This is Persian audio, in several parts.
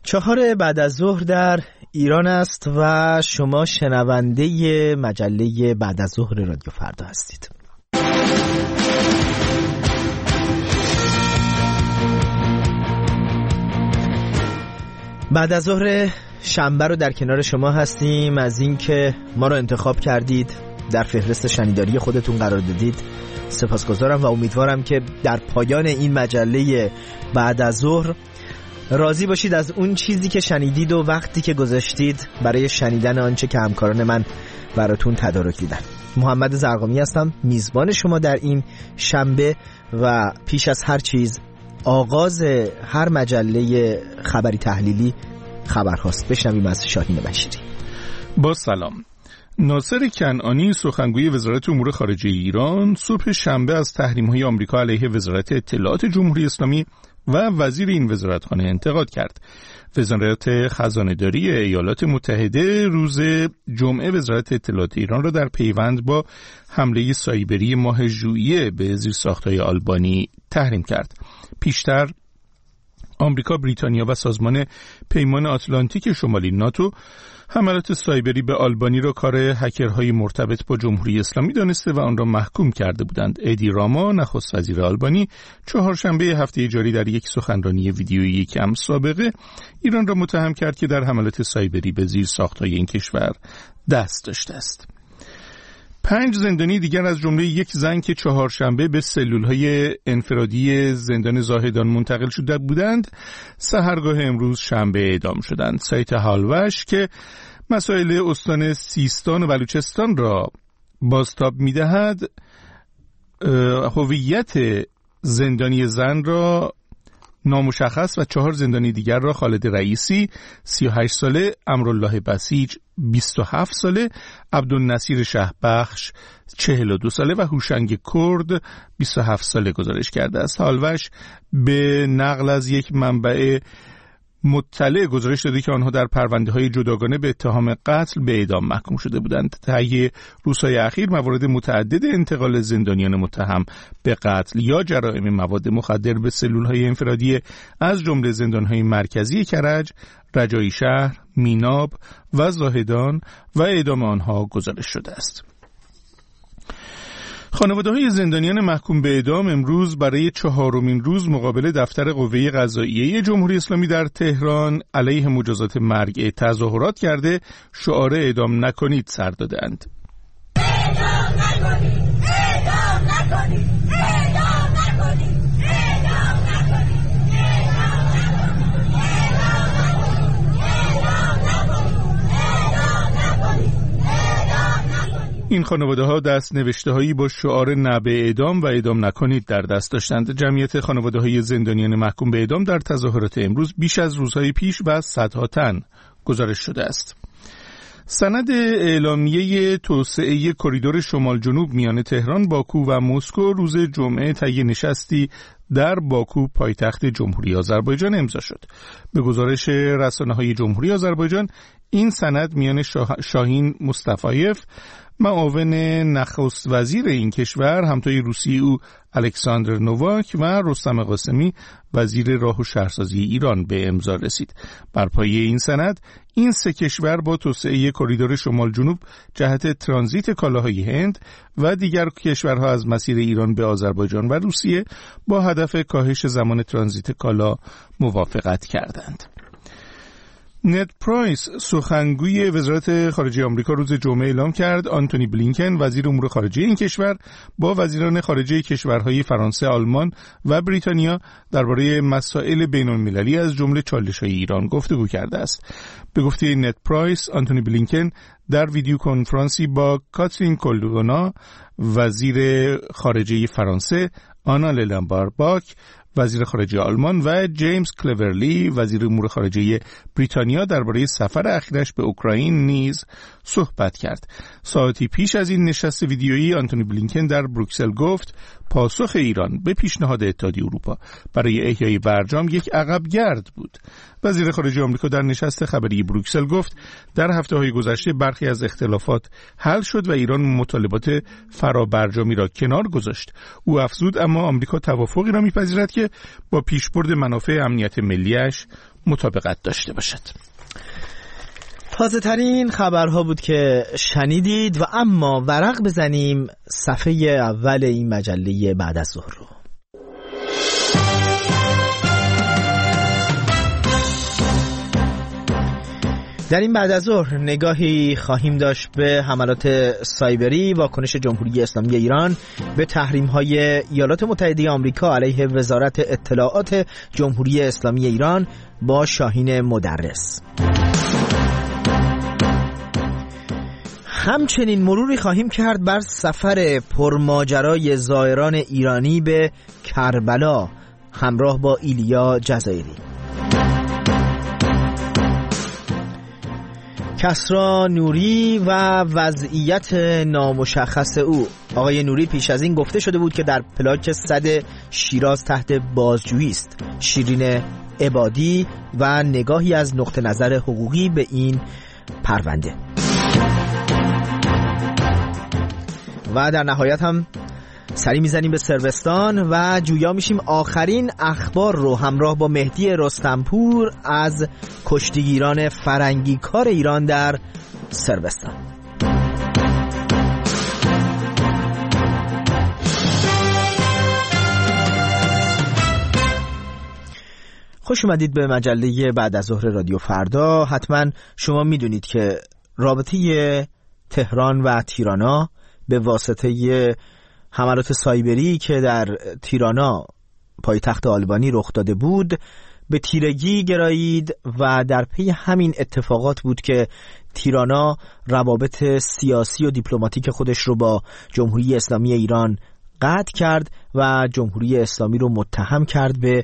4 بعد از ظهر در ایران است و شما شنونده مجله بعد از ظهر رادیو فردا هستید. بعد از ظهر شنبه رو در کنار شما هستیم. از این که ما رو انتخاب کردید، در فهرست شنیداری خودتون قرار دادید سپاسگزارم و امیدوارم که در پایان این مجله بعد از ظهر راضی باشید از اون چیزی که شنیدید و وقتی که گذاشتید برای شنیدن آنچه که همکاران من براتون تدارک دیدن. محمد زرقامی هستم، میزبان شما در این شنبه و پیش از هر چیز آغاز هر مجله خبری تحلیلی خبرهاست. بشنویم از شاهین بشیری. با سلام. ناصر کنعانی سخنگوی وزارت امور خارجه ایران صبح شنبه از تحریم‌های آمریکا علیه وزارت اطلاعات جمهوری اسلامی و وزیر این وزارتخانه انتقاد کرد. وزارت خزانه‌داری ایالات متحده روز جمعه وزارت اطلاعات ایران را در پیوند با حمله سایبری ماه ژوئیه به زیرساخت‌های آلبانی تحریم کرد. پیشتر آمریکا، بریتانیا و سازمان پیمان آتلانتیک شمالی ناتو حملات سایبری به آلبانی را کار هکرهای مرتبط با جمهوری اسلامی دانسته و آن را محکوم کرده بودند. ادی راما، نخست وزیر آلبانی، چهارشنبه هفته جاری در یک سخنرانی ویدیویی کم سابقه ایران را متهم کرد که در حملات سایبری به زیرساخت‌های این کشور دست داشته است. 5 زندانی دیگر از جمله یک زن که چهارشنبه به سلولهای انفرادی زندان زاهدان منتقل شده بودند، سحرگاه امروز شنبه اعدام شدند. سایت هالوش که مسائل استان سیستان و بلوچستان را بازتاب می‌دهد، هویت زندانی زن را نامشخص و 4 زندانی دیگر را خالد رئیسی 38 ساله، امرالله بسیج 27 ساله، عبدالنصیر شهبخش 42 ساله و هوشنگ کرد 27 ساله گزارش کرده است. هالوش به نقل از یک منبع مطلع گزارش داده که آنها در پرونده‌های جداگانه به اتهام قتل به اعدام محکوم شده بودند. طی روزهای اخیر موارد متعدد انتقال زندانیان متهم به قتل یا جرائم مواد مخدر به سلول‌های انفرادی از جمله زندان‌های مرکزی کرج، رجایی شهر، میناب و زاهدان و اعدام آنها گزارش شده است. خانواده‌های زندانیان محکوم به اعدام امروز برای 4مین روز مقابل دفتر قوه قضاییه جمهوری اسلامی در تهران علیه مجازات مرگ تظاهرات کرده شعار اعدام نکنید سر دادند. اعدام نکنید، اعدام نکنید، اعدام نکنید، اعدام نکنید، این خانواده‌ها دست نوشته‌هایی با شعار نه به اعدام و اعدام نکنید در دست داشتند. جمعیت خانواده‌های زندانیان محکوم به اعدام در تظاهرات امروز بیش از روزهای پیش و صدها تن گزارش شده است. سند اعلامیه توسعه کریدور شمال جنوب میان تهران، باکو و مسکو روز جمعه طی نشستی در باکو پایتخت جمهوری آذربایجان امضا شد. به گزارش رسانه‌های جمهوری آذربایجان این سند میان شاهین مصطفایف، معاون نخست وزیر این کشور، همتای روسی او الکساندر نوواک و رستم قاسمی وزیر راه و شهرسازی ایران به امضا رسید. بر پایه این سند این 3 کشور با توسعه کریدور شمال جنوب جهت ترانزیت کالاهای هند و دیگر کشورها از مسیر ایران به آذربایجان و روسیه با هدف کاهش زمان ترانزیت کالا موافقت کردند. نت پرایس سخنگوی وزارت خارجه آمریکا روز جمعه اعلام کرد آنتونی بلینکن وزیر امور خارجه این کشور با وزیران خارجه کشورهای فرانسه، آلمان و بریتانیا درباره مسائل بین‌المللی از جمله چالش‌های ایران گفتگو کرده است. به گفته نت پرایس، آنتونی بلینکن در ویدیو کنفرانسی با کاترین کولدونا وزیر خارجه فرانسه، آنا للمبارباک وزیر خارجه آلمان و جیمز کلورلی وزیر امور خارجه بریتانیا درباره سفر اخیرش به اوکراین نیز صحبت کرد. ساعتی پیش از این نشست ویدیویی آنتونی بلینکن در بروکسل گفت پاسخ ایران به پیشنهاد اتحادیه اروپا برای احیای برجام یک عقبگرد بود. وزیر خارجه آمریکا در نشست خبری بروکسل گفت در هفته‌های گذشته برخی از اختلافات حل شد و ایران مطالبات فرابرجامی را کنار گذاشت. او افزود اما آمریکا توافقی را می‌پذیرد که که با پیشبرد منافع امنیت ملیش مطابقت داشته باشد. تازه ترین خبرها بود که شنیدید و اما ورق بزنیم صفحه اول این مجله بعد از ظهر رو. در این بعد از ظهر نگاهی خواهیم داشت به حملات سایبری واکنش جمهوری اسلامی ایران به تحریم‌های ایالات متحده آمریکا علیه وزارت اطلاعات جمهوری اسلامی ایران با شاهین مدرس. همچنین مروری خواهیم کرد بر سفر پرماجرای زائران ایرانی به کربلا همراه با ایلیا جزایری. کسری نوری و وضعیت نامشخص او. آقای نوری پیش از این گفته شده بود که در پلاک 100 شیراز تحت بازجویی است. شیرین عبادی و نگاهی از نقطه نظر حقوقی به این پرونده. و در نهایت هم سری میزنیم به صربستان و جویا میشیم آخرین اخبار رو همراه با مهدی رستمپور از کشتیگیران فرنگی کار ایران در صربستان. خوش اومدید به مجله بعد از ظهر رادیو فردا. حتما شما میدونید که رابطه تهران و تیرانا به واسطه حملات سایبری که در تیرانا پایتخت آلبانی رخ داده بود به تیرگی گرایید و در پی همین اتفاقات بود که تیرانا روابط سیاسی و دیپلماتیک خودش رو با جمهوری اسلامی ایران قطع کرد و جمهوری اسلامی رو متهم کرد به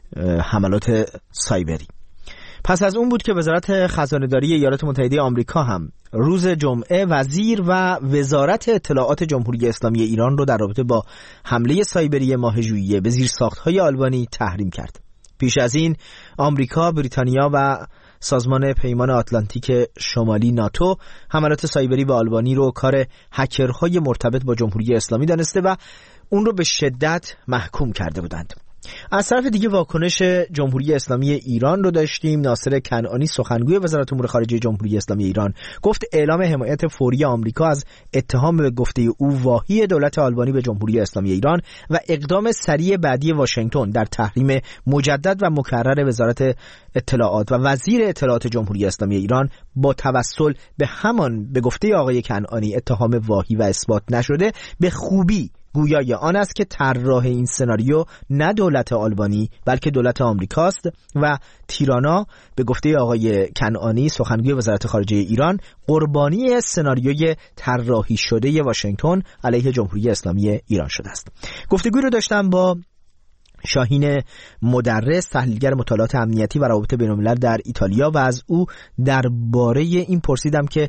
حملات سایبری. پس از اون بود که وزارت خزانه‌داری ایالات متحده آمریکا هم روز جمعه وزیر و وزارت اطلاعات جمهوری اسلامی ایران رو در رابطه با حمله سایبری ماه ژوئیه به زیرساخت‌های آلبانی تحریم کرد. پیش از این آمریکا، بریتانیا و سازمان پیمان آتلانتیک شمالی ناتو حملات سایبری به آلبانی رو کار هکرهای مرتبط با جمهوری اسلامی دانسته و اون رو به شدت محکوم کرده بودند. از طرف دیگه واکنش جمهوری اسلامی ایران رو داشتیم. ناصر کنعانی سخنگوی وزارت امور خارجه جمهوری اسلامی ایران گفت اعلام حمایت فوری آمریکا از اتهام به گفته او واهی دولت آلبانی به جمهوری اسلامی ایران و اقدام سریع بعدی واشنگتن در تحریم مجدد و مکرر وزارت اطلاعات و وزیر اطلاعات جمهوری اسلامی ایران با توسل به همان به گفته آقای کنعانی اتهام واهی و اثبات نشده به خوبی گویای آن است که طراح این سناریو نه دولت آلبانی بلکه دولت آمریکاست و تیرانا به گفته آقای کنعانی سخنگوی وزارت خارجه ایران قربانی سناریوی طراحی شده واشنگتن علیه جمهوری اسلامی ایران شده است. گفتگوی رو داشتم با شاهین مدرس، تحلیلگر مطالعات امنیتی و روابط بین‌الملل در ایتالیا و از او درباره این پرسیدم که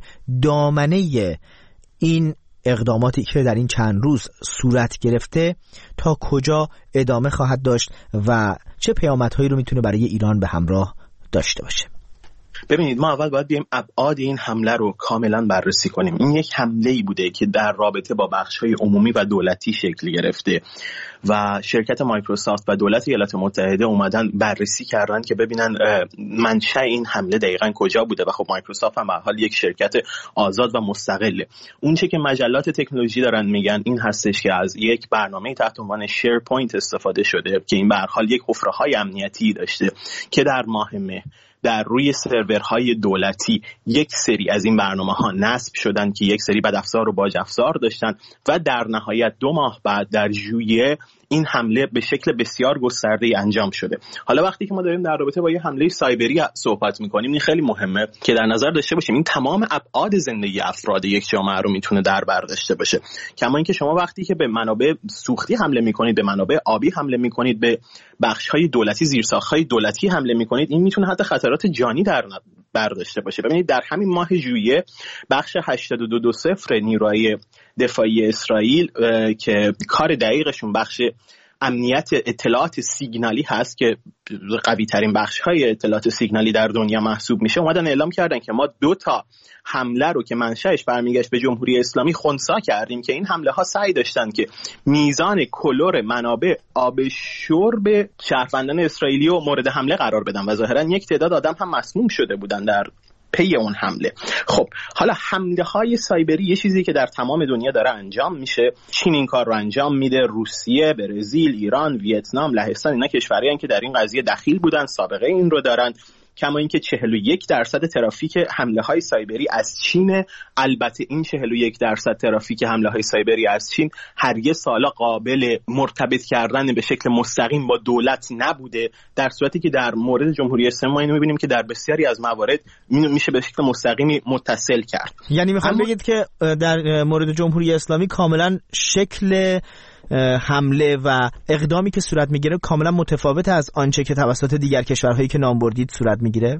دامنه این اقداماتی که در این چند روز صورت گرفته تا کجا ادامه خواهد داشت و چه پیامدهایی رو میتونه برای ایران به همراه داشته باشه. ببینید، ما اول باید بیایم ابعاد این حمله رو کاملا بررسی کنیم. این یک حمله‌ای بوده که در رابطه با بخش‌های عمومی و دولتی شکل گرفته و شرکت مایکروسافت و دولت ایالات متحده اومدن بررسی کردن که ببینن منشأ این حمله دقیقاً کجا بوده و خب مایکروسافت هم به حال یک شرکت آزاد و مستقله. اون چه که مجلات تکنولوژی دارن میگن این هستش که از یک برنامه تحت عنوان شیرپوینت استفاده شده که این به هر حال یک حفره‌های امنیتی داشته که در ماه مه در روی سرورهای دولتی یک سری از این برنامه‌ها نصب شدن که یک سری بدافزار و باج افزار داشتن و در نهایت 2 ماه بعد در ژوئیه این حمله به شکل بسیار گسترده‌ای انجام شده. حالا وقتی که ما داریم در رابطه با یه حمله سایبری صحبت می‌کنیم، این خیلی مهمه که در نظر داشته باشیم این تمام ابعاد زندگی افراد یک جامعه رو میتونه در بر داشته باشه. کما اینکه شما وقتی که به منابع سوختی حمله می‌کنید، به منابع آبی حمله می‌کنید، به بخش‌های دولتی، زیرساخت‌های دولتی حمله می‌کنید، این میتونه حتی خطرات جانی در برداشته باشه. ببینید در همین ماه ژوئیه بخش 8220 نیروهای دفاعی اسرائیل که کار دقیقشون بخش امنیت اطلاعات سیگنالی هست که قوی ترین بخش های اطلاعات سیگنالی در دنیا محسوب میشه، اومدن اعلام کردن که ما 2 حمله رو که منشأش برمیگشت به جمهوری اسلامی خنثی کردیم که این حمله ها سعی داشتن که میزان کلور منابع آب شرب شهروندان اسرائیلی رو مورد حمله قرار بدن و ظاهرا یک تعداد آدم هم مسموم شده بودن در پی اون حمله. خب حالا حمله های سایبری یه چیزی که در تمام دنیا داره انجام میشه. چین این کار رو انجام میده، روسیه، برزیل، ایران، ویتنام، لهستان، اینا کشورهایی که در این قضیه دخیل بودن، سابقه این رو دارن. کما اینکه 41% ترافیک حمله های سایبری از چین. البته این 41% ترافیک حمله های سایبری از چین هرگز سالا قابل مرتبط کردن به شکل مستقیم با دولت نبوده، در صورتی که در مورد جمهوری اسلامی ما اینو می‌بینیم که در بسیاری از موارد میشه به شکل مستقیمی متصل کرد. یعنی میخوام بگید که در مورد جمهوری اسلامی کاملا شکل حمله و اقدامی که صورت میگیره کاملا متفاوت از آنچه که توسط دیگر کشورهایی که نام بردید صورت میگیره؟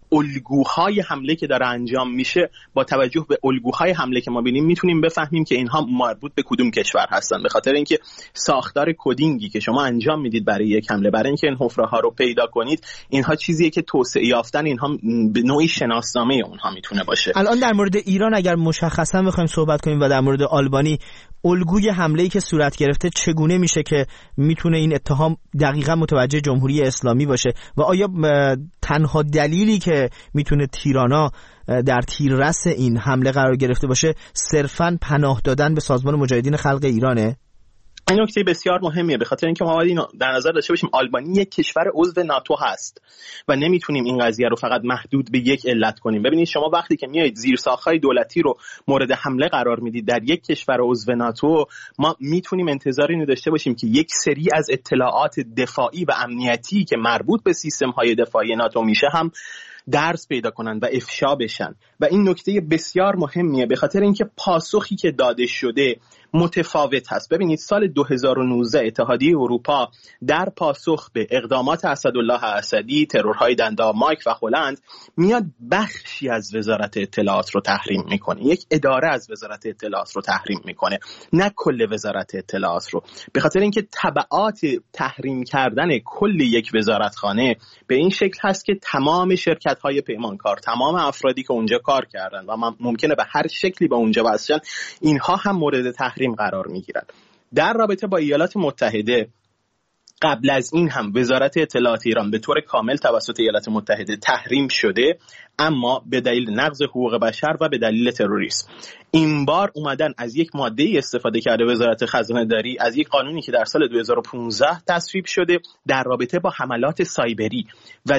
الگوهای حمله که داره انجام میشه، با توجه به الگوهای حمله که ما بینیم میتونیم بفهمیم که اینها مربوط به کدوم کشور هستن، به خاطر اینکه ساختار کدینگی که شما انجام میدید برای یک حمله، برای اینکه این حفره ها رو پیدا کنید، اینها چیزیه که توسعه یافتن اینها به نوعی شناسنامه اونها میتونه باشه. الان در مورد ایران اگر مشخصا بخوایم صحبت کنیم و در مورد آلبانی، الگوی حمله‌ای که صورت گرفته چگونه میشه که میتونه این اتهام دقیقاً متوجه جمهوری اسلامی باشه و آیا تنها دلیلی که میتونه تیرانا در تیررس این حمله قرار گرفته باشه صرفاً پناه دادن به سازمان مجاهدین خلق ایرانه؟ این نکته بسیار مهمیه، به خاطر اینکه ما باید اینو در نظر داشته باشیم. آلبانی یک کشور عضو ناتو هست و نمیتونیم این قضیه رو فقط محدود به یک علت کنیم. ببینید شما وقتی که میایید زیرساخت‌های دولتی رو مورد حمله قرار میدید در یک کشور عضو ناتو، ما میتونیم انتظار اینو داشته باشیم که یک سری از اطلاعات دفاعی و امنیتی که مربوط به سیستم‌های دفاعی ناتو میشه هم درس پیدا کنن و افشا بشن. و این نکته بسیار مهمیه، به خاطر اینکه پاسخی که داده شده متفاوت هست. ببینید سال 2019 اتحادیه اروپا در پاسخ به اقدامات اسدالله اسدی، ترورهای دندانمارک و هلند، میاد بخشی از وزارت اطلاعات رو تحریم میکنه، یک اداره از وزارت اطلاعات رو تحریم میکنه، نه کل وزارت اطلاعات رو، به خاطر اینکه تبعات تحریم کردن کل یک وزارتخانه به این شکل هست که تمام شرکت‌های پیمانکار، تمام افرادی که اونجا کار کردن و ممکنه به هر شکلی به اونجا وصلن، اینها هم مورد تحریم قرار میگیرن. در رابطه با ایالات متحده قبل از این هم وزارت اطلاعات ایران به طور کامل توسط ایالات متحده تحریم شده، اما به دلیل نقض حقوق بشر و به دلیل تروریسم. این بار اومدن از یک ماده‌ای استفاده کرده وزارت خزانه داری از یک قانونی که در سال 2015 تصویب شده در رابطه با حملات سایبری و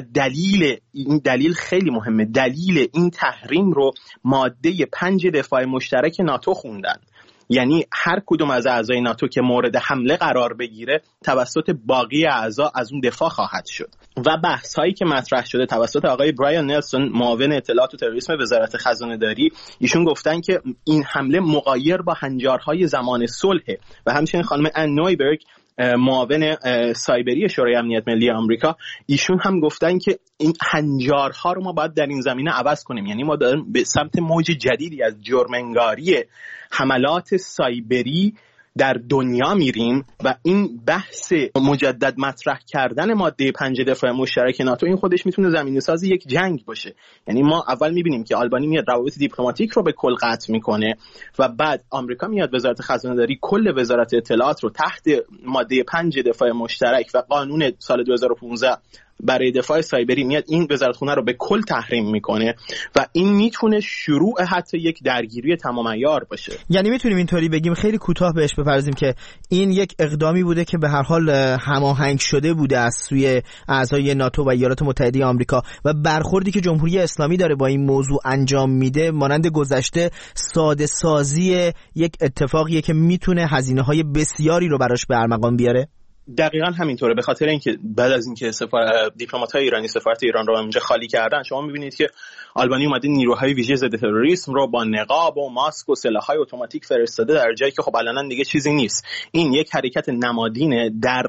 دلیل خیلی مهمه، دلیل این تحریم رو ماده 5 دفاع مشترک ناتو خوندن. یعنی هر کدوم از اعضای ناتو که مورد حمله قرار بگیره توسط باقی اعضا از اون دفاع خواهد شد. و بحث هایی که مطرح شده توسط آقای برایان نلسون، معاون اطلاعات و تروریسم وزارت خزانه داری، ایشون گفتن که این حمله مغایر با هنجارهای زمان صلح و همچنین خانم ان نویبرگ، معاون سایبری شورای امنیت ملی آمریکا، ایشون هم گفتن که این هنجارها رو ما باید در این زمینه عوض کنیم. یعنی ما داریم به سمت موج جدیدی از جرم‌انگاری حملات سایبری در دنیا میریم و این بحث مجدد مطرح کردن ماده 5 دفاع مشترک ناتو، این خودش میتونه زمینه ساز یک جنگ باشه. یعنی ما اول میبینیم که آلبانی میاد روابط دیپلماتیک رو به کل قطع میکنه و بعد آمریکا میاد وزارت خزانه داری کل وزارت اطلاعات رو تحت ماده 5 دفاع مشترک و قانون سال 2015 برای دفاع سایبری میاد این وزارتخونه رو به کل تحریم میکنه و این میتونه شروع حتی یک درگیری تمام عیار باشه. یعنی میتونیم اینطوری بگیم، خیلی کوتاه بهش بپردازیم، که این یک اقدامی بوده که به هر حال هماهنگ شده بوده از سوی اعضای ناتو و ایالات متحده آمریکا و برخوردی که جمهوری اسلامی داره با این موضوع انجام میده مانند گذشته ساده سازی یک اتفاقیه که میتونه هزینه‌های بسیاری رو براش به ارمغان بیاره. دقیقاً همینطوره، به خاطر اینکه بعد از اینکه دیپلمات‌های ایرانی سفارت ایران رو اونجا خالی کردن، شما می‌بینید که آلبانی اومده نیروهای ویژه ضد تروریسم رو با نقاب و ماسک و سلاح‌های اتوماتیک فرستاده در جایی که خب علنا دیگه چیزی نیست. این یک حرکت نمادینه در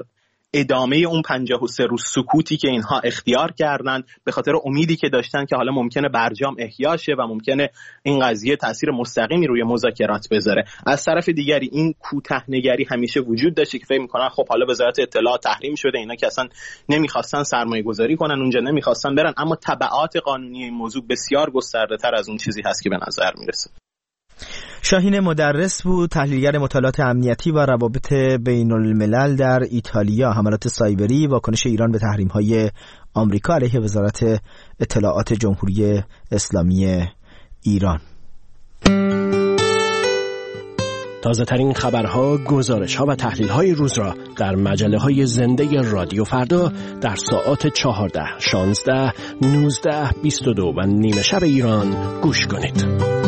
ادامه اون 53 روز سکوتی که اینها اختیار کردن به خاطر امیدی که داشتن که حالا ممکنه برجام احیا شه و ممکنه این قضیه تاثیر مستقیمی روی مذاکرات بذاره. از طرف دیگری این کوتاه‌نگری همیشه وجود داشته که فکر می‌کنن خب حالا وزارت اطلاعات تحریم شده، اینا که اصلا نمی‌خواستن سرمایه‌گذاری کنن اونجا، نمی‌خواستن برن، اما تبعات قانونی این موضوع بسیار گسترده‌تر از اون چیزی هست که به نظر میرسه. شاهین مدرس بود، تحلیلگر مطالعات امنیتی و روابط بین الملل در ایتالیا. حملات سایبری، واکنش ایران به تحریم‌های آمریکا علیه وزارت اطلاعات جمهوری اسلامی ایران. تازه ترین خبرها، گزارش‌ها و تحلیل‌های روز را در مجله‌های زنده رادیو فردا در ساعات 14، 16، 19، 22 و نیمه شب ایران گوش کنید.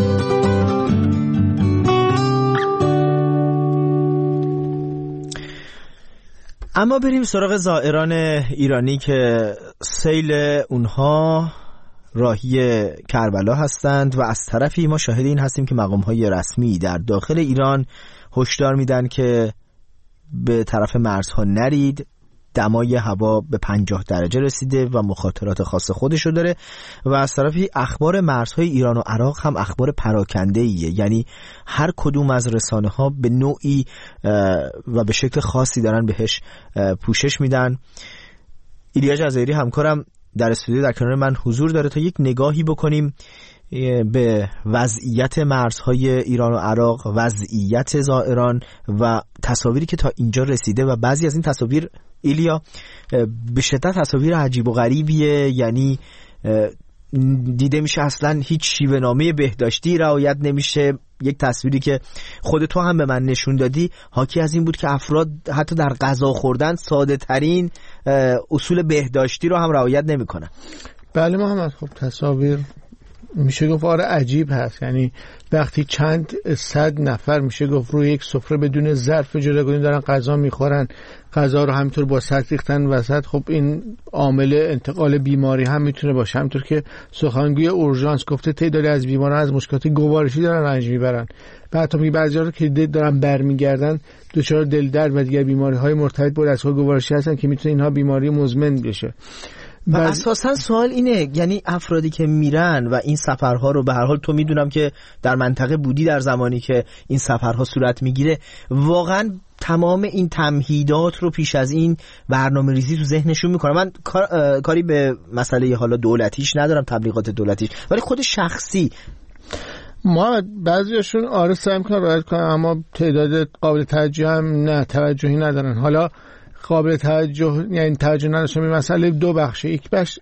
اما بریم سراغ زائران ایرانی که سیل اونها راهی کربلا هستند و از طرفی ما شاهد این هستیم که مقام‌های رسمی در داخل ایران هشدار میدن که به طرف مرزها نرید. دمای هوا به 50 درجه رسیده و مخاطرات خاص خودشو داره و از طرفی اخبار مرزهای ایران و عراق هم اخبار پراکنده‌ایه، یعنی هر کدوم از رسانه‌ها به نوعی و به شکل خاصی دارن بهش پوشش میدن. ایلیا جزایری همکارم در استودیو در کنار من حضور داره تا یک نگاهی بکنیم به وضعیت مرزهای ایران و عراق، وضعیت زائران و تصاویری که تا اینجا رسیده و بعضی از این تصاویر ایلیا به شدت تصاویر عجیب و غریبیه، یعنی دیده میشه اصلا هیچ شیوه نامه بهداشتی رعایت نمیشه. یک تصویری که خود تو هم به من نشون دادی حاکی از این بود که افراد حتی در غذا خوردن ساده ترین اصول بهداشتی رو هم رعایت نمیکنن. بله محمد، خب تصاویر میشه گفت آره عجیب هست، یعنی وقتی چند صد نفر میشه گفت روی یک سفره بدون ظرف جداگانه دارن غذا میخورن، غذا رو همینطور با سطل ریختن وسط، خب این عامل انتقال بیماری هم میتونه باشه. همینطور که سخنگوی اورژانس گفته تعدادی از بیماران از مشکلات گوارشی دارن رنج میبرن، بعد تا بعضی‌ها رو که دارن برمیگردن دچار دلدرد و دیگر بیماری‌های مرتبط با دستگاه گوارشی هستن که میتونه اینها بیماری مزمن بشه. و اساسا سوال اینه، یعنی افرادی که میرن و این سفرها رو به هر حال تو میدونم که در منطقه بودی در زمانی که این سفرها صورت میگیره، واقعا تمام این تمهیدات رو پیش از این برنامه ریزی تو ذهنشون میکنه. من کاری به مسئله حالا دولتیش ندارم، تبلیغات دولتیش، ولی خود شخصی ما بعضیاشون آره سعی میکنن رعایت کنن، اما تعداد قابل توجه هم نه توجهی ندارن. حالا قابل توجه یعنی توجه نداشتن به مسئله دو بخشه. یک بخش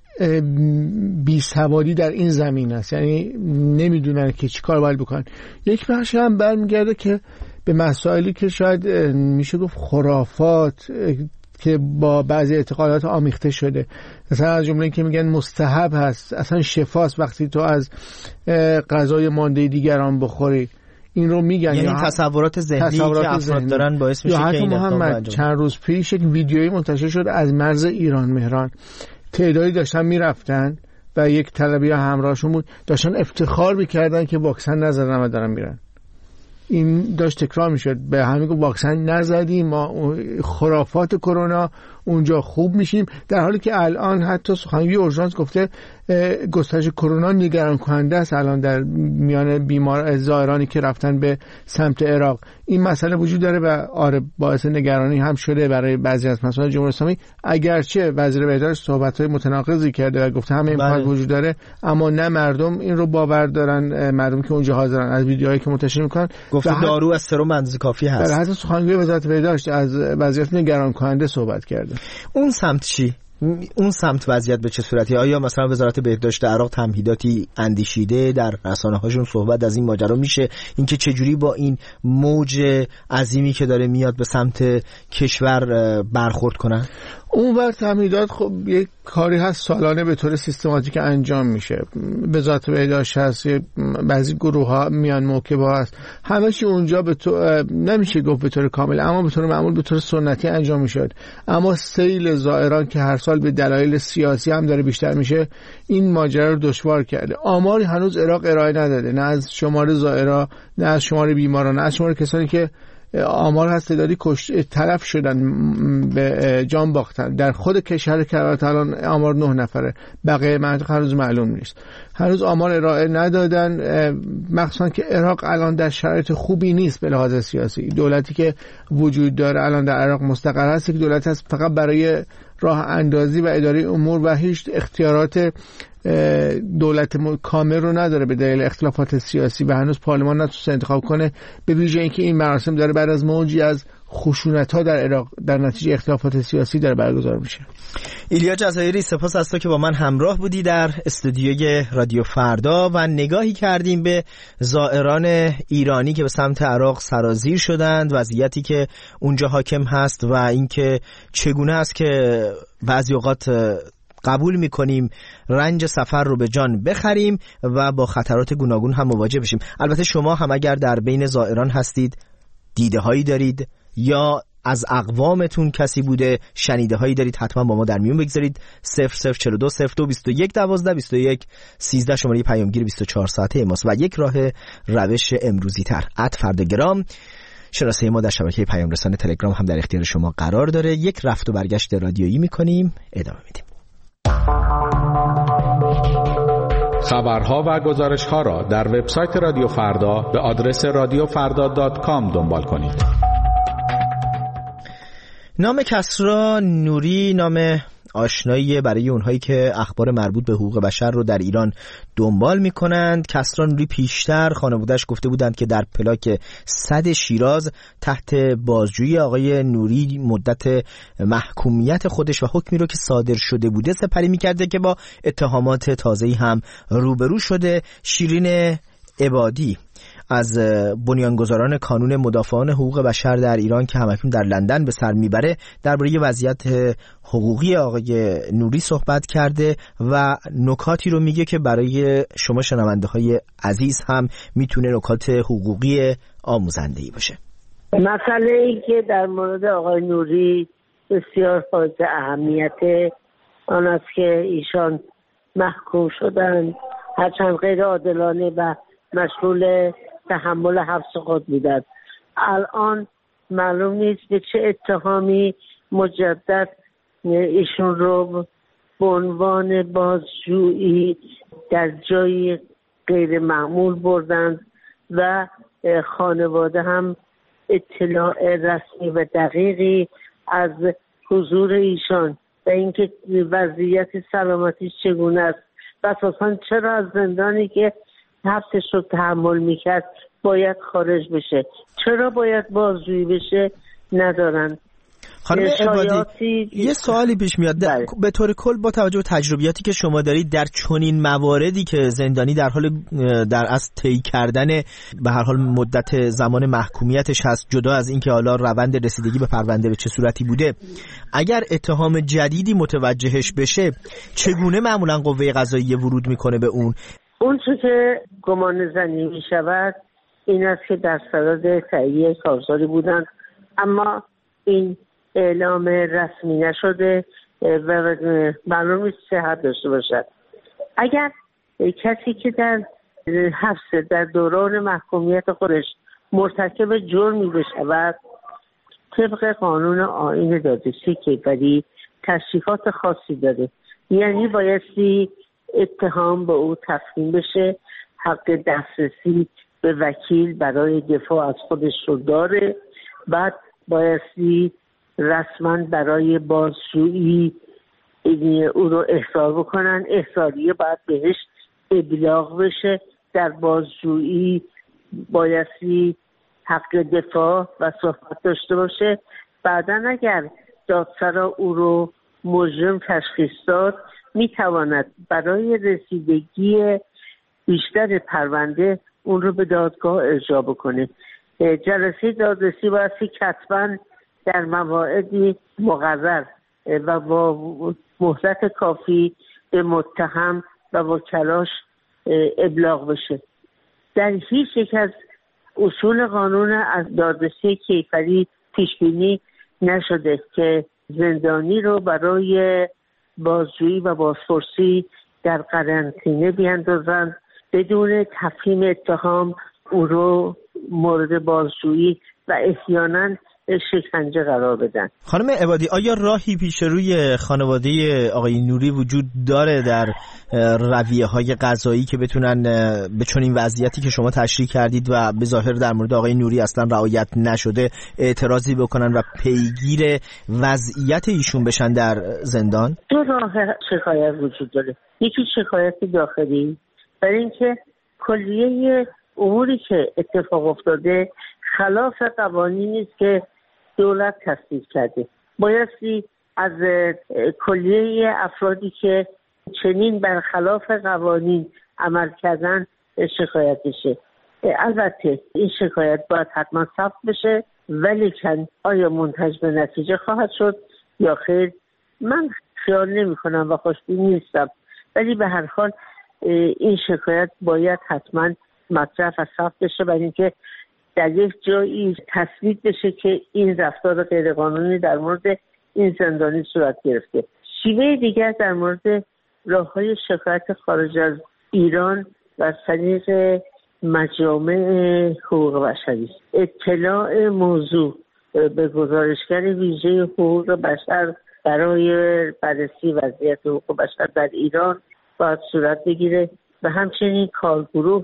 بیسوادی در این زمین است، یعنی نمیدونن که چی کار باید بکنن. یک بخش هم برمیگرده که به مسائلی که شاید میشه گفت خرافات که با بعضی اعتقادات آمیخته شده، مثلا از جمله که میگن مستحب هست، اصلا شفاست وقتی تو از غذای مانده دیگران بخوری، این رو میگن. یعنی تصورات ذهنی که افراد دارن باعث میشه که این محمد چند روز پیش یک ویدیویی منتشر شد از مرز ایران مهران، تعدادی داشتن میرفتن و یک طلبی همراهشون بود، داشتن افتخار میکردن که واکسن نزدن و دارن میرن. این داشت تکرار میشد، به همین گفت واکسن نزدیم ما خرافات کرونا اونجا خوب میشیم، در حالی که الان حتی سخنگوی اورژانس گفته گسترش کرونا نگران کننده است الان در میان بیمار زائرانی که رفتن به سمت عراق. این مسئله وجود داره و آره باعث نگرانی هم شده برای بعضی از مسائل جمهوری اسلامی، اگرچه وزیر بهداشت صحبت‌های متناقضی کرده و گفته همه امکانات وجود داره، اما نه مردم این رو باور دارن. مردم که اونجا حاضرن از ویدیوهایی که منتشر میکنن گفته دارو از سرم اندازه کافی هست. حتی سخنگوی وزارت بهداشت از وضعیت نگران کننده صحبت کرده. اون سمت چی؟ اون سمت وضعیت به چه صورتی؟ آیا مثلا وزارت بهداشت عراق تمهیداتی اندیشیده؟ در رسانه‌هاشون صحبت از این ماجرا میشه، اینکه چجوری با این موج عظیمی که داره میاد به سمت کشور برخورد کنن؟ اون وقت تمهیدات خب یک کاری هست سالانه به طور سیستماتیک انجام میشه. وزارت بهداشت هست، بعضی گروه ها میان موکب ها هست، همش اونجا به طور نمیشه گفت به طور کامل، اما به طور معمول به طور سنتی انجام میشد. اما سیل زائران که هر سال به دلایل سیاسی هم داره بیشتر میشه، این ماجرا رو دشوار کرده. آماری هنوز عراق ارائه نداده، نه از شمار زائران، نه از شمار بیماران، نه از شمار کسانی که آمار هست تعدادی تلف شدن، به جان باختن. در خود کشور کرات الان آمار 9 نفره، بقیه مناطق هنوز معلوم نیست. هنوز آمار ارائه ندادن، مخصوصا که عراق الان در شرایط خوبی نیست به لحاظ سیاسی. دولتی که وجود داره الان در عراق مستقر هست، یک دولت هست فقط برای راه اندازی و اداره امور و هیچ اختیارات دولت کامل رو نداره به دلیل اختلافات سیاسی و هنوز پارلمان نتونسته انتخاب کنه، به ویژه اینکه این مراسم داره بعد از موجی از خشونت‌ها در عراق در نتیجه اختلافات سیاسی داره برگزار میشه. ایلیا جزایری، سپاس از تو که با من همراه بودی در استودیوی رادیو فردا و نگاهی کردیم به زائران ایرانی که به سمت عراق سرازیر شدند، وضعیتی که اونجا حاکم هست و اینکه چگونه است که بعضی اوقات قبول میکنیم رنج سفر رو به جان بخریم و با خطرات گوناگون هم مواجه بشیم. البته شما هم اگر در بین زائران هستید، دیده هایی دارید یا از اقوامتون کسی بوده، شنیده هایی دارید، حتما با ما در میون بگذارید. 0042 02 21 12 21 13 شماره پیامگیر 24 ساعته ماست و یک راه روش امروزی تر @فرداگرام شناسه ما در شبکه پیام رسان تلگرام هم در اختیار شما قرار داره. یک رفت و برگشت رادیویی میکنیم، ادامه میدیم. خبرها و گزارش‌ها را در وبسایت رادیو فردا به آدرس radiofrda.com دنبال کنید. نام کسری نوری نام آشنایی برای اونهایی که اخبار مربوط به حقوق بشر رو در ایران دنبال میکنند. کسری نوری پیشتر خانواده‌اش گفته بودند که در پلاک 100 شیراز تحت بازجویی آقای نوری مدت محکومیت خودش و حکمی رو که صادر شده بوده سپری میکرده که با اتهامات تازه‌ای هم روبرو شده. شیرین عبادی از بنیانگذاران کانون مدافعان حقوق بشر در ایران که همکنون در لندن به سر میبره درباره وضعیت حقوقی آقای نوری صحبت کرده و نکاتی رو میگه که برای شما شنونده های عزیز هم میتونه نکات حقوقی آموزنده‌ای باشه. مسئله ای که در مورد آقای نوری بسیار حائز اهمیت آن است که ایشان محکوم شدند، هرچند غیر عادلانه و مشغول تحمل حبس خود بودند. الان معلوم نیست به چه اتهامی مجدد ایشون رو به عنوان بازجویی در جایی غیر معمول بردند و خانواده هم اطلاع رسمی و دقیقی از حضور ایشان و اینکه وضعیت سلامتیش چگونه است و اساساً چرا از زندانی که حبسش رو تحمل میکرد باید خارج بشه، چرا باید بازجویی بشه ندارن. خانم عبادی یه سوالی پیش میاد به طور کل با توجه به تجربیاتی که شما دارید در چنین مواردی که زندانی در حال در اصل طی کردن به هر حال مدت زمان محکومیتش هست، جدا از اینکه حالا روند رسیدگی به پرونده به چه صورتی بوده، اگر اتهام جدیدی متوجهش بشه چگونه معمولا قوه قضاییه ورود میکنه به اون چه که گمان زنی می شود این است که در صدد تهیه کارزاری بودند، اما این اعلام رسمی نشده و معلوم نیست چه حد داشته باشد. اگر کسی که در حبس در دوران محکومیت خودش مرتکب جرمی بشود، طبق قانون آیین دادرسی کیفری تشریفات خاصی داره، یعنی بایستی اتهام به او تسلیم بشه، حق دسترسی به وکیل برای دفاع از خودش رو داره، بعد بایستی رسما برای بازجویی او رو احضار بکنن، احضاریه باید بهش ابلاغ بشه، در بازجویی بایستی حق دفاع و صحبت داشته باشه. بعدن اگر دادسرا او رو مجرم تشخیص داد میتواند برای رسیدگی بیشتر پرونده اون رو به دادگاه ارجاع بکنه. جلسه دادرسی بایستی کتباً در مواعیدی مقرر و با مهلت کافی به متهم و وکلاش ابلاغ بشه. در هیچ یک از اصول قانون از دادرسی کیفری پیش بینی نشده که زندانی رو برای بازجویی و بازپرسی در قرنطینه بیاندازند، بدون تفهیم اتهام او رو مورد بازجویی و احیانا شکنجه قرار بدن. خانم عبادی، آیا راهی پیش روی خانواده آقای نوری وجود داره در رویه‌های قضایی که بتونن به چنین وضعیتی که شما تشریح کردید و به ظاهر در مورد آقای نوری اصلا رعایت نشده اعتراضی بکنن و پیگیر وضعیت ایشون بشن در زندان؟ دو راه شکایت وجود داره. یکی شکایت داخلی، برای اینکه کلیه اموری که اتفاق افتاده خلاف قوانینی است که دولت تصویب کرده. بایستی از کلیه افرادی که چنین برخلاف قوانین عمل کردن شکایت بشه. البته این شکایت باید حتما ثبت بشه، ولیکن آیا منتج به نتیجه خواهد شد یا خیر من خیال نمی کنم و خوشبین نیستم، ولی به هر حال این شکایت باید حتما مطرح و ثبت بشه، برای اینکه در یک جایی تثبیت بشه که این رفتار غیرقانونی در مورد این زندانی صورت گرفته. شیوه دیگر در مورد راه‌های شکایت خارج از ایران و از طریق مجامع حقوق بشری. اطلاع موضوع به گزارشگر ویژه حقوق بشر برای بررسی وضعیت حقوق بشر در ایران باید صورت بگیره و همچنین کارگروه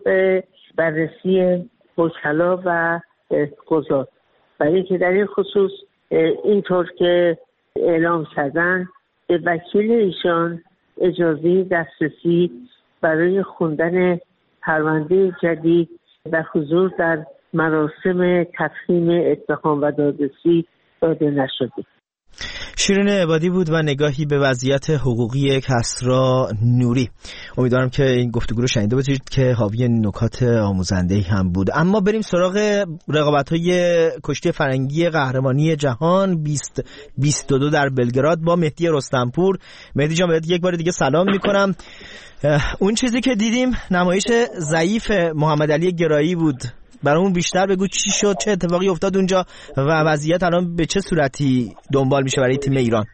بررسی وکلا و قضات، برای اینکه در این خصوص اینطور که اعلام کردن به وکیل ایشان اجازه دسترسی برای خوندن پرونده جدید و حضور در مراسم تفهیم اتهام و دادرسی داده نشده. شیرین عبادی بود و نگاهی به وضعیت حقوقی کسری نوری. امیدوارم که این گفتگو رو شنیده باشید که حاوی نکات آموزنده‌ای هم بود. اما بریم سراغ رقابت‌های کشتی فرنگی قهرمانی جهان 2022 در بلگراد با مهدی رستمپور. مهدی جان بهت یک بار دیگه سلام می‌کنم. اون چیزی که دیدیم نمایش ضعیف محمد علی گرایی بود. برامون بیشتر بگو چی شد، چه اتفاقی افتاد اونجا و وضعیت الان به چه صورتی دنبال میشه برای تیم ایران؟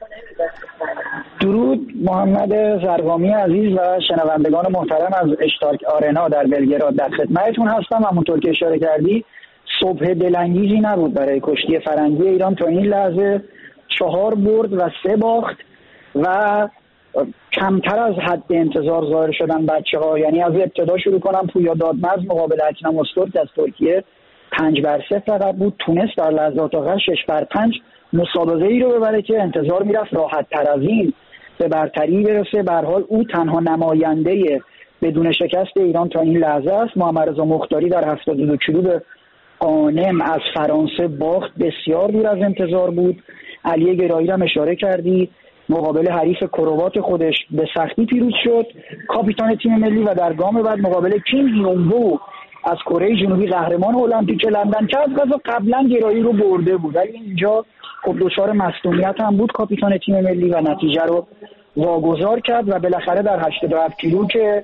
درود محمد زرگامی عزیز و شنوندگان محترم از اشتراک آرنا در بلگراد، در خدمتتون هستم. همونطور که اشاره کردی صبح دلانگیزی نبود برای کشتی فرنگی ایران. تا این لحظه 4 برد و 3 باخت و کمتر از حد انتظار ظاهر شدن بچه‌ها. یعنی از ابتدا شروع کنم، پویا دادمرز مقابل اکنام استورک از ترکیه 5-0 فقط بود، تونست در لحظات آخر 6-5 مسابقه ای رو ببره که انتظار میرفت راحت تر از این به برتری برسه. به هر حال او تنها نماینده بدون شکست ایران تا این لحظه است. محمد رضا مختاری در 72 کیلو به قانم از فرانسه باخت، بسیار دور از انتظار بود. علی گرایی را اشاره کردی، مقابل حریف کروات خودش به سختی پیروز شد، کاپیتان تیم ملی، و در گام بعد مقابل کیم هیونگو از کره جنوبی قهرمان المپیک لندن که از قضا قبلا گرایی رو برده بود، ولی اینجا خب دچار مصدومیت هم بود کاپیتان تیم ملی و نتیجه رو واگذار کرد و بالاخره در 87 کیلو که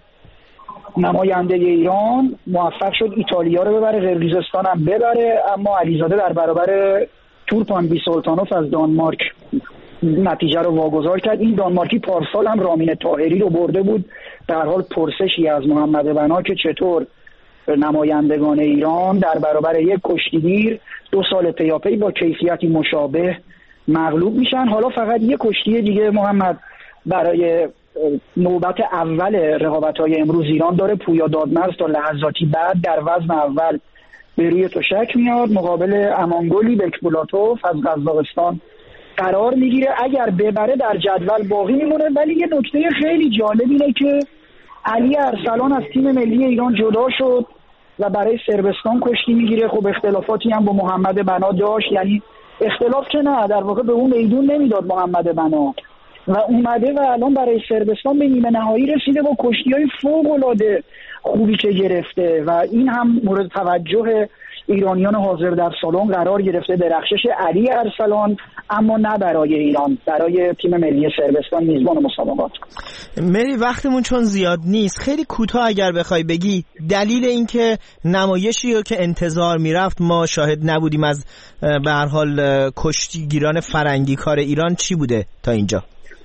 نماینده ایران موفق شد ایتالیا رو ببره، قرقیزستان هم ببره، اما علیزاده در برابر تورپان بی سلطانوف از دانمارک نتیجه رو واگذار کرد. این دانمارکی پارسال هم رامین طاهری رو برده بود. در حال پرسشی از محمد بنا که چطور نمایندگان ایران در برابر یک کشتیگیر 2 سال پیاپی با کیفیتی مشابه مغلوب میشن. حالا فقط یک کشتی دیگه محمد برای نوبت اول رقابت‌های امروز ایران داره. پویا دادمرز تا لحظاتی بعد در وزن اول به روی تشک میاد، مقابل امانگولی بکبولاتوف از قزاقستان قرار میگیره. اگر ببره در جدول باقی میمونه، ولی یه نکته خیلی جالب اینه که علی ارسلان از تیم ملی ایران جدا شد و برای صربستان کشتی میگیره. خب اختلافاتی هم با محمد بنا داشت، یعنی اختلاف که نه، در واقع به اون میدون نمیداد محمد بنا و اومده و الان برای صربستان به نیمه نهایی رسیده با کشتی‌های فوق‌العاده خوبی که گرفته و این هم مورد توجه ایرانیان حاضر در سالن قرار گرفته. درخشش علی ارسلان، اما نه برای ایران، برای تیم ملی صربستان میزبان مسابقات. مری وقتمون چون زیاد نیست، خیلی کوتاه اگر بخوای بگی دلیل اینکه نمایشی رو که انتظار میرفت ما شاهد نبودیم از به هر حال کشتیگیران فرنگی کار ایران چی بوده تا اینجا؟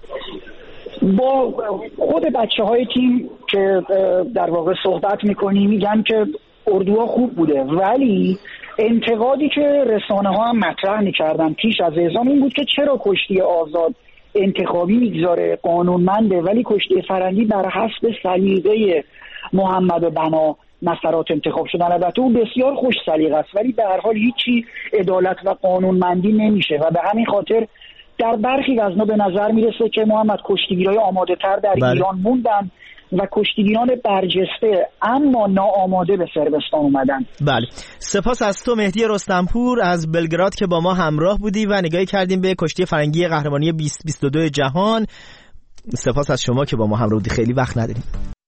با خود بچه‌های تیم که در واقع صحبت می‌کنی میگن که اردوها خوب بوده، ولی انتقادی که رسانه ها هم مطرح می‌کردن پیش از اعزام این بود که چرا کشتی آزاد انتخابی میگذاره، قانونمنده، ولی کشتی فرنگی بر حسب سلیقه محمد بنا نصرات انتخاب شدن. البته او بسیار خوش سلیقه است، ولی به هر حال هیچی عدالت و قانونمندی نمیشه و به همین خاطر در برخی وزنا به نظر میرسه که محمد کشتیگیرای آماده تر در ایران موندن و کشتیگیران برجسته اما ناآماده به صربستان اومدن. بله، سپاس از تو مهدی رستمپور از بلگراد که با ما همراه بودی و نگاهی کردیم به کشتی فرنگی قهرمانی 2022 جهان. سپاس از شما که با ما همراه بودی، خیلی وقت نداریم.